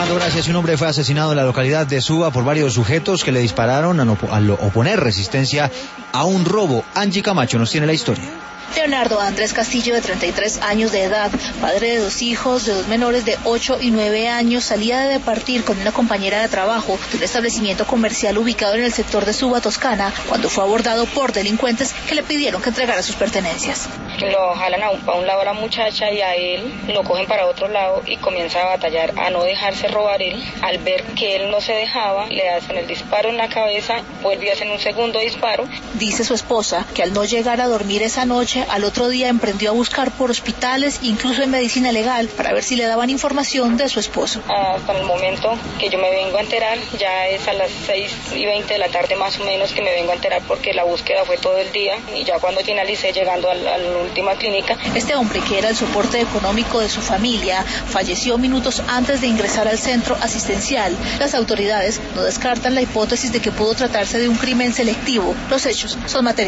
Armando, gracias. Un hombre fue asesinado en la localidad de Suba por varios sujetos que le dispararon al oponer resistencia a un robo. Angie Camacho nos tiene la historia. Leonardo Andrés Castillo, de 33 años de edad, padre de 2 hijos, de 2 menores de 8 y 9 años, salía de partir con una compañera de trabajo de un establecimiento comercial ubicado en el sector de Suba, Toscana, cuando fue abordado por delincuentes que le pidieron que entregara sus pertenencias. Lo jalan a un lado a la muchacha y a él lo cogen para otro lado y comienza a batallar a no dejarse robar él. Al ver que él no se dejaba, le hacen el disparo en la cabeza, vuelve a hacer un segundo disparo. Dice su esposa que al no llegar a dormir esa noche, al otro día emprendió a buscar por hospitales, incluso en medicina legal, para ver si le daban información de su esposo. Hasta el momento que yo me vengo a enterar, ya es a las 6:20 de la tarde más o menos que me vengo a enterar, porque la búsqueda fue todo el día y ya cuando finalicé llegando a la última clínica. Este hombre, que era el soporte económico de su familia, falleció minutos antes de ingresar al centro asistencial. Las autoridades no descartan la hipótesis de que pudo tratarse de un crimen selectivo. Los hechos son materia